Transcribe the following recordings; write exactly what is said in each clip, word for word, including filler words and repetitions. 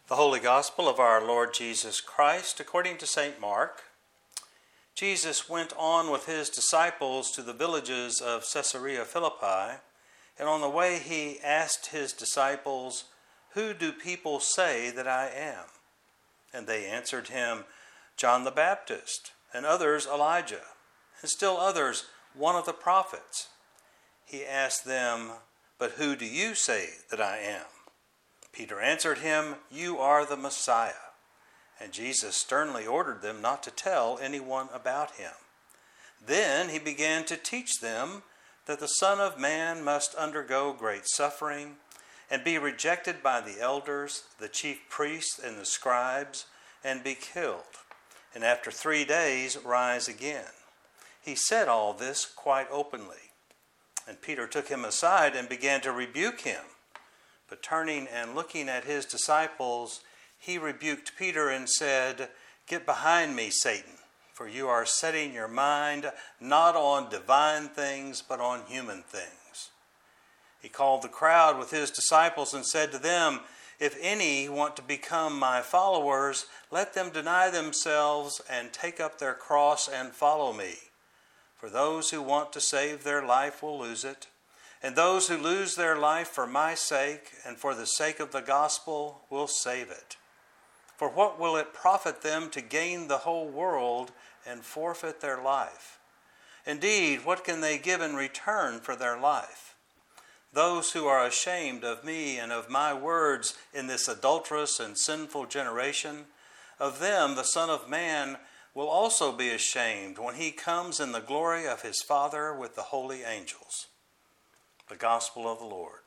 The Holy Gospel of our Lord Jesus Christ, according to Saint Mark. Jesus went on with his disciples to the villages of Caesarea Philippi, and on the way he asked his disciples, "Who do people say that I am?" And they answered him, "John the Baptist, and others Elijah, and still others one of the prophets." He asked them, "But who do you say that I am?" Peter answered him, "You are the Messiah." And Jesus sternly ordered them not to tell anyone about him. Then he began to teach them that the Son of Man must undergo great suffering and be rejected by the elders, the chief priests, and the scribes, and be killed, and after three days rise again. He said all this quite openly. And Peter took him aside and began to rebuke him. But turning and looking at his disciples, he rebuked Peter and said, "Get behind me, Satan, for you are setting your mind not on divine things, but on human things." He called the crowd with his disciples and said to them, "If any want to become my followers, let them deny themselves and take up their cross and follow me. For those who want to save their life will lose it. And those who lose their life for my sake and for the sake of the gospel will save it. For what will it profit them to gain the whole world and forfeit their life? Indeed, what can they give in return for their life? Those who are ashamed of me and of my words in this adulterous and sinful generation, of them the Son of Man will also be ashamed when he comes in the glory of his Father with the holy angels." The Gospel of the Lord.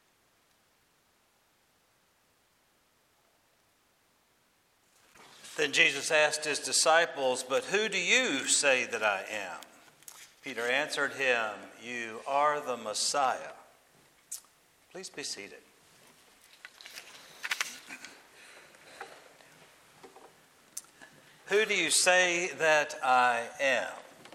Then Jesus asked his disciples, "But who do you say that I am?" Peter answered him, "You are the Messiah." Please be seated. Who do you say that I am?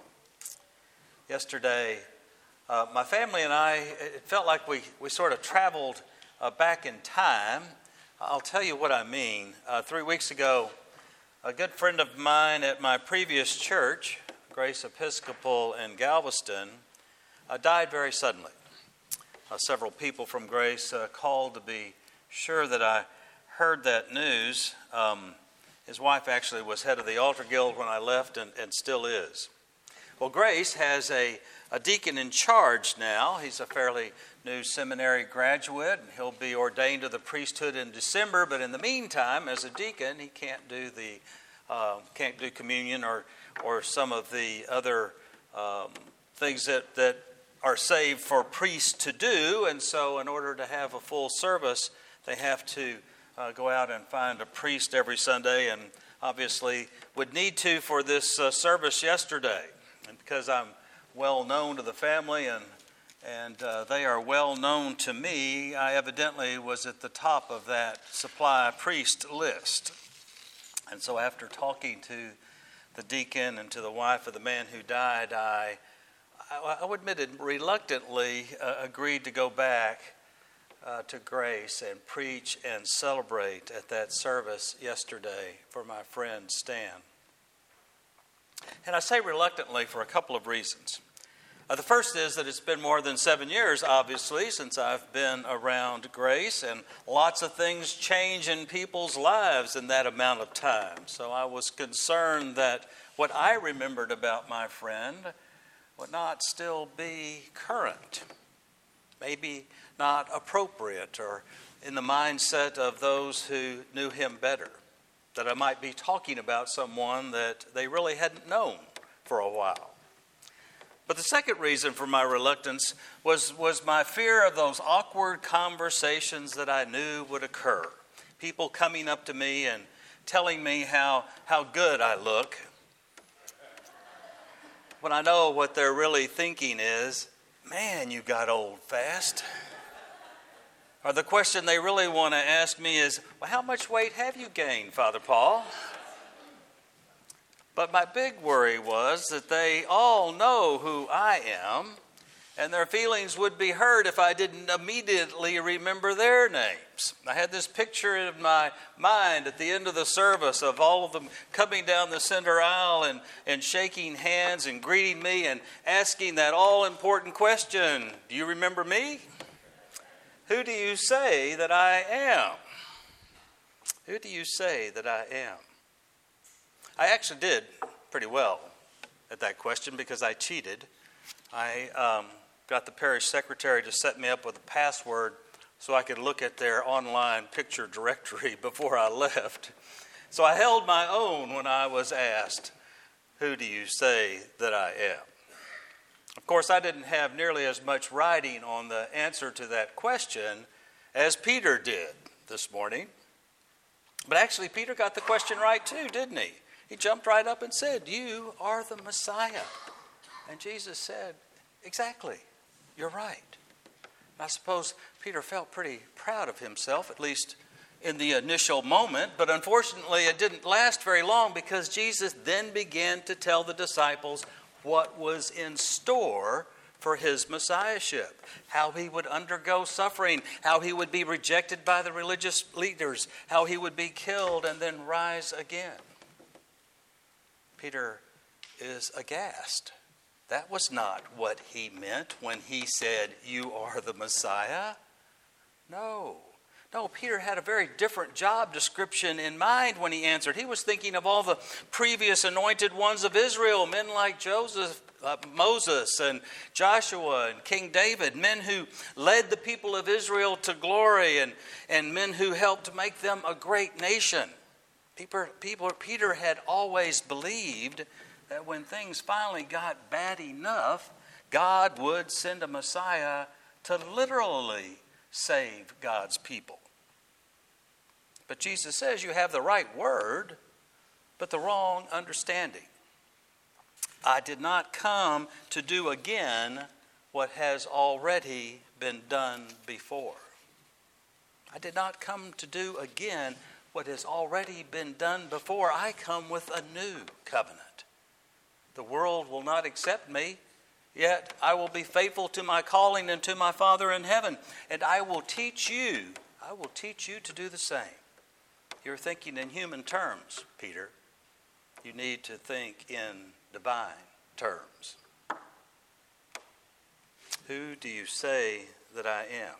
Yesterday, Uh, my family and I, it felt like we, we sort of traveled uh, back in time. I'll tell you what I mean. Uh, three weeks ago, a good friend of mine at my previous church, Grace Episcopal in Galveston, uh, died very suddenly. Uh, several people from Grace uh, called to be sure that I heard that news. Um, his wife actually was head of the Altar Guild when I left and, and still is. Well, Grace has a, a deacon in charge now. He's a fairly new seminary graduate, and he'll be ordained to the priesthood in December. But in the meantime, as a deacon, he can't do the uh, can't do communion or or some of the other um, things that, that are saved for priests to do. And so, in order to have a full service, they have to uh, go out and find a priest every Sunday, and obviously would need to for this uh, service yesterday. And because I'm well known to the family and and uh, they are well known to me, I evidently was at the top of that supply priest list. And so after talking to the deacon and to the wife of the man who died, I, I, I admit it, reluctantly uh, agreed to go back uh, to Grace and preach and celebrate at that service yesterday for my friend Stan. And I say reluctantly for a couple of reasons. Uh, the first is that it's been more than seven years, obviously, since I've been around Grace, and lots of things change in people's lives in that amount of time. So I was concerned that what I remembered about my friend would not still be current, maybe not appropriate or in the mindset of those who knew him better. That I might be talking about someone that they really hadn't known for a while. But the second reason for my reluctance was, was my fear of those awkward conversations that I knew would occur. People coming up to me and telling me how, how good I look, when I know what they're really thinking is, "Man, you got old fast." Or the question they really want to ask me is, "Well, how much weight have you gained, Father Paul?" But my big worry was that they all know who I am, and their feelings would be hurt if I didn't immediately remember their names. I had this picture in my mind at the end of the service of all of them coming down the center aisle and, and shaking hands and greeting me and asking that all-important question, do you remember me? Who do you say that I am? Who do you say that I am? I actually did pretty well at that question because I cheated. I um, got the parish secretary to set me up with a password so I could look at their online picture directory before I left. So I held my own when I was asked, who do you say that I am? Of course, I didn't have nearly as much writing on the answer to that question as Peter did this morning. But actually, Peter got the question right too, didn't he? He jumped right up and said, you are the Messiah. And Jesus said, exactly, you're right. I suppose Peter felt pretty proud of himself, at least in the initial moment. But unfortunately, it didn't last very long because Jesus then began to tell the disciples what was in store for his messiahship, how he would undergo suffering, how he would be rejected by the religious leaders, how he would be killed and then rise again. Peter is aghast. That was not what he meant when he said, you are the Messiah. No. No, Peter had a very different job description in mind when he answered. He was thinking of all the previous anointed ones of Israel, men like Joseph, uh, Moses and Joshua and King David, men who led the people of Israel to glory and, and men who helped make them a great nation. People, people, Peter had always believed that when things finally got bad enough, God would send a Messiah to literally save God's people. But Jesus says you have the right word, but the wrong understanding. I did not come to do again what has already been done before. I did not come to do again what has already been done before. I come with a new covenant. The world will not accept me, yet I will be faithful to my calling and to my Father in heaven. And I will teach you, I will teach you to do the same. You're thinking in human terms, Peter. You need to think in divine terms. Who do you say that I am?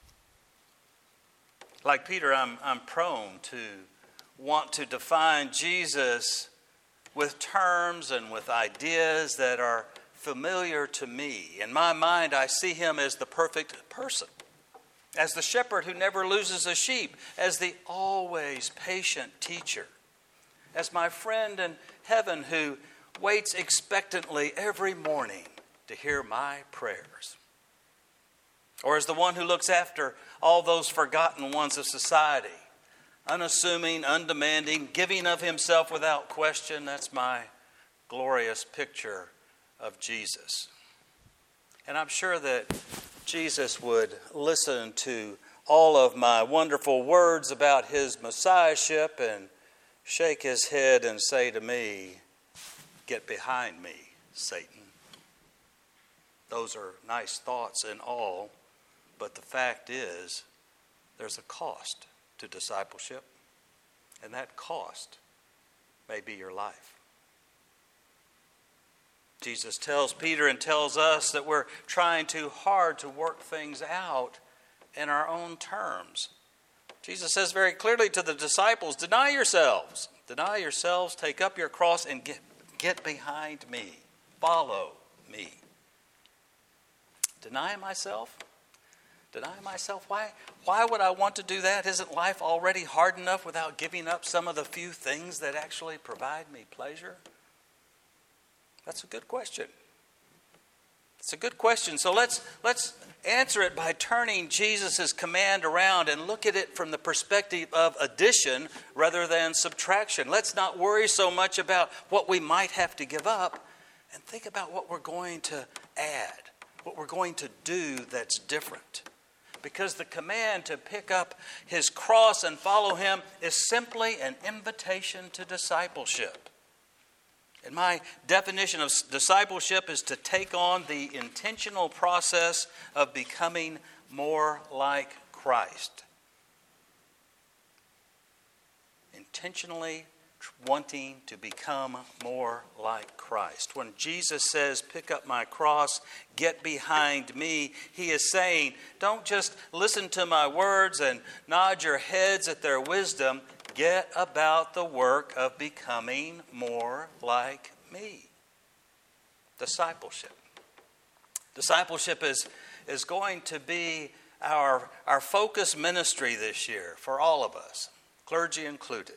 Like Peter, I'm, I'm prone to want to define Jesus with terms and with ideas that are familiar to me. In my mind, I see him as the perfect person, as the shepherd who never loses a sheep, as the always patient teacher, as my friend in heaven who waits expectantly every morning to hear my prayers, or as the one who looks after all those forgotten ones of society, unassuming, undemanding, giving of himself without question. That's my glorious picture of Jesus. And I'm sure that Jesus would listen to all of my wonderful words about his messiahship and shake his head and say to me, "Get behind me, Satan." Those are nice thoughts and all, but the fact is there's a cost to discipleship, and that cost may be your life. Jesus tells Peter and tells us that we're trying too hard to work things out in our own terms. Jesus says very clearly to the disciples, deny yourselves. Deny yourselves, take up your cross, and get, get behind me. Follow me. Deny myself? Deny myself? Why, why would I want to do that? Isn't life already hard enough without giving up some of the few things that actually provide me pleasure? That's a good question. It's a good question. So let's let's answer it by turning Jesus' command around and look at it from the perspective of addition rather than subtraction. Let's not worry so much about what we might have to give up and think about what we're going to add, what we're going to do that's different. Because the command to pick up his cross and follow him is simply an invitation to discipleship. And my definition of discipleship is to take on the intentional process of becoming more like Christ. Intentionally wanting to become more like Christ. When Jesus says, pick up my cross, get behind me, he is saying, don't just listen to my words and nod your heads at their wisdom. Get about the work of becoming more like me. Discipleship. Discipleship is, is going to be our, our focus ministry this year for all of us, clergy included.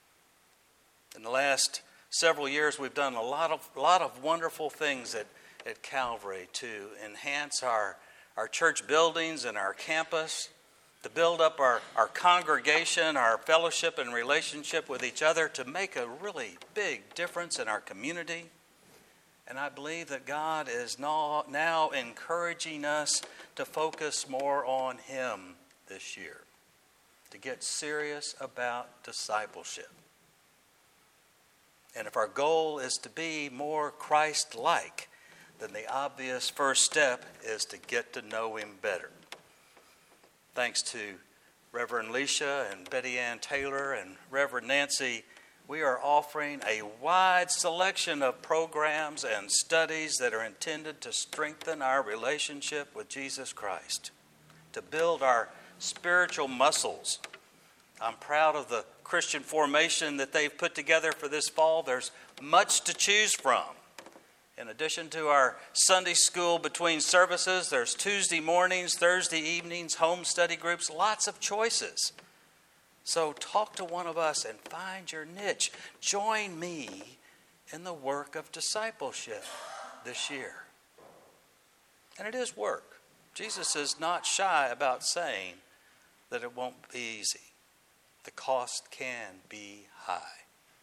In the last several years, we've done a lot of lot of wonderful things at, at Calvary to enhance our, our church buildings and our campus, to build up our, our congregation, our fellowship and relationship with each other, to make a really big difference in our community. And I believe that God is now, now encouraging us to focus more on Him this year, to get serious about discipleship. And if our goal is to be more Christ-like, then the obvious first step is to get to know Him better. Thanks to Reverend Leisha and Betty Ann Taylor and Reverend Nancy, we are offering a wide selection of programs and studies that are intended to strengthen our relationship with Jesus Christ, to build our spiritual muscles. I'm proud of the Christian formation that they've put together for this fall. There's much to choose from. In addition to our Sunday school between services, there's Tuesday mornings, Thursday evenings, home study groups, lots of choices. So talk to one of us and find your niche. Join me in the work of discipleship this year. And it is work. Jesus is not shy about saying that it won't be easy. The cost can be high.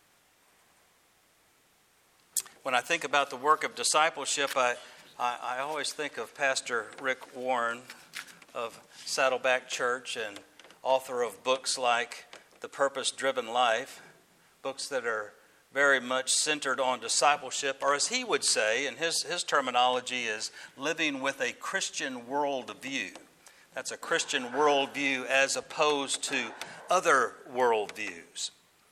When I think about the work of discipleship, I, I, I always think of Pastor Rick Warren of Saddleback Church and author of books like The Purpose-Driven Life, books that are very much centered on discipleship, or as he would say, and his, his terminology is living with a Christian worldview. That's a Christian worldview as opposed to other worldviews.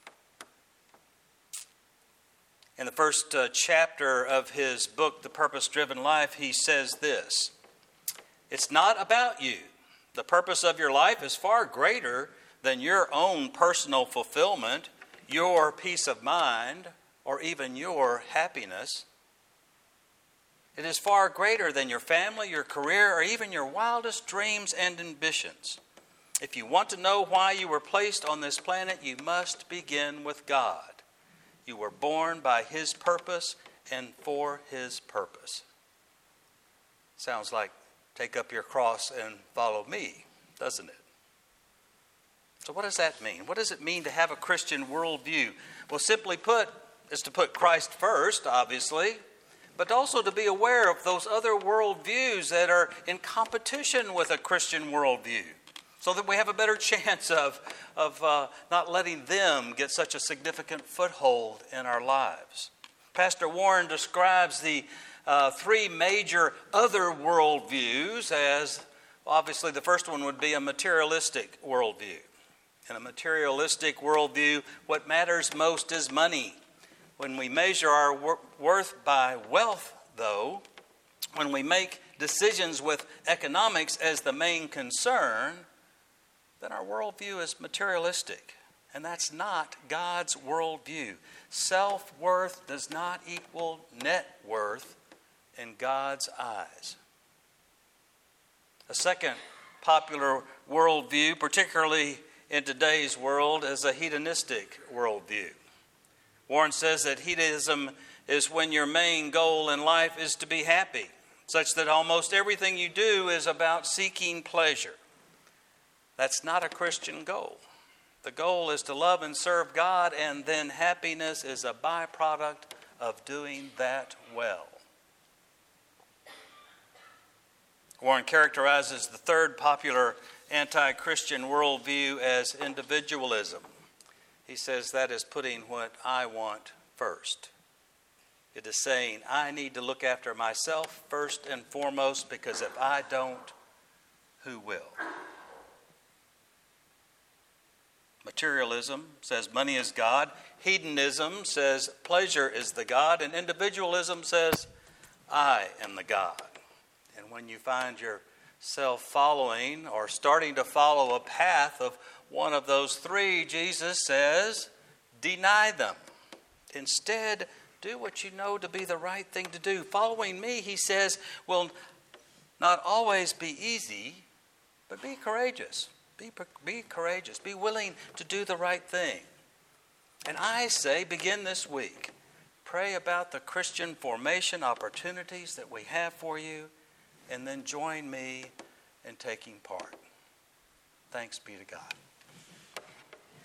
In the first uh, chapter of his book, The Purpose-Driven Life, he says this: it's not about you. The purpose of your life is far greater than your own personal fulfillment, your peace of mind, or even your happiness. It is far greater than your family, your career, or even your wildest dreams and ambitions. If you want to know why you were placed on this planet, you must begin with God. You were born by His purpose and for His purpose. Sounds like take up your cross and follow me, doesn't it? So what does that mean? What does it mean to have a Christian worldview? Well, simply put, is to put Christ first, obviously, but also to be aware of those other worldviews that are in competition with a Christian worldview, so that we have a better chance of, of uh, not letting them get such a significant foothold in our lives. Pastor Warren describes the uh, three major other worldviews as, obviously the first one would be a materialistic worldview. In a materialistic worldview, what matters most is money. When we measure our wor- worth by wealth, though, when we make decisions with economics as the main concern, then our worldview is materialistic. And that's not God's worldview. Self-worth does not equal net worth in God's eyes. A second popular worldview, particularly in today's world, is a hedonistic worldview. Warren says that hedonism is when your main goal in life is to be happy, such that almost everything you do is about seeking pleasure. That's not a Christian goal. The goal is to love and serve God, and then happiness is a byproduct of doing that well. Warren characterizes the third popular anti-Christian worldview as individualism. He says that is putting what I want first. It is saying, I need to look after myself first and foremost, because if I don't, who will? Materialism says money is God. Hedonism says pleasure is the God. And individualism says, I am the God. And when you find yourself following or starting to follow a path of one of those three, Jesus says, deny them. Instead, do what you know to be the right thing to do. Following me, he says, will not always be easy, but be courageous. Be, be courageous. Be willing to do the right thing. And I say, begin this week. Pray about the Christian formation opportunities that we have for you, and then join me in taking part. Thanks be to God.